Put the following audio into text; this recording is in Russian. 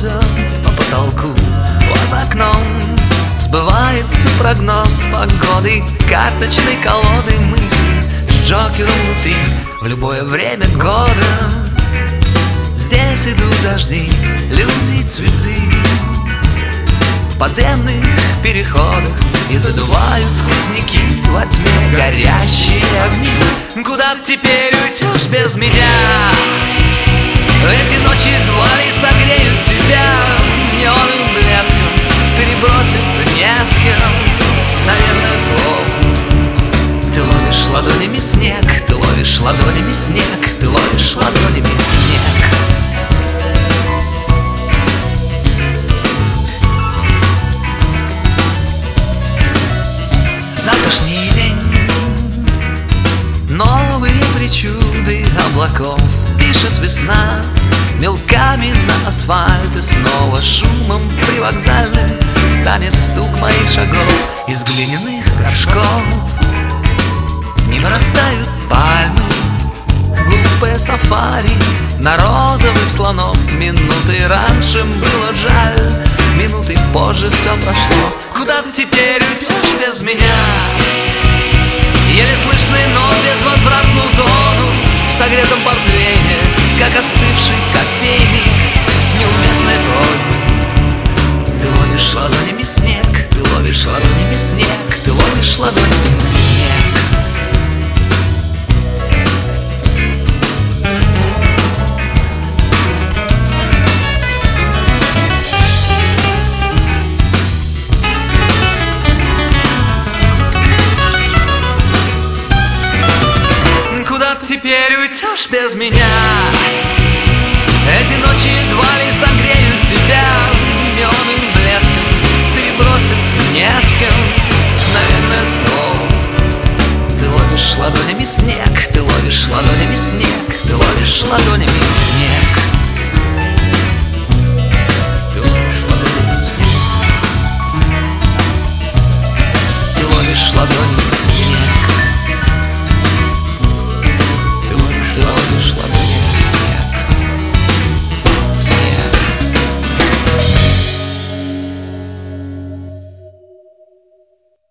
ползет по потолку, а за окном сбывается прогноз погоды, карточной колоды мысли с Джокером внутри в любое время года. Здесь идут дожди, люди и цветы в подземных переходах, и задувают сквозняки во тьме горящие огни. Куда ты теперь уйдешь без меня? Эти ночи едва ли согреют тебя неоновым блеском, переброситься не с кем, наверное, слов. Ты ловишь ладонями снег, ты ловишь ладонями снег, ты ловишь ладонями снег. Завтрашний день, новые причуды облаков, пишет весна мелками на асфальте. Снова шумом привокзальным станет стук моих шагов из глиняных горшков. Не вырастают пальмы, глупые сафари на розовых слонов. Минуты раньше было жаль, минуты позже все прошло. Куда ты теперь уйдешь без меня? Еле слышный, но безвозвратно утонут в согретом портвейне, как остывший кофейник неуместной просьбы. Ты ловишь ладонями снег, ты ловишь ладонями снег, ты ловишь ладонями снег. Теперь уйдешь без меня. Эти ночи едва ли согреют тебя неоновым блеском, переброситься не с кем, наверное, слов. Ты ловишь ладонями снег, ты ловишь ладонями снег, ты ловишь ладонями снег. Ты ловишь ладонями снег, ты ловишь ладонями.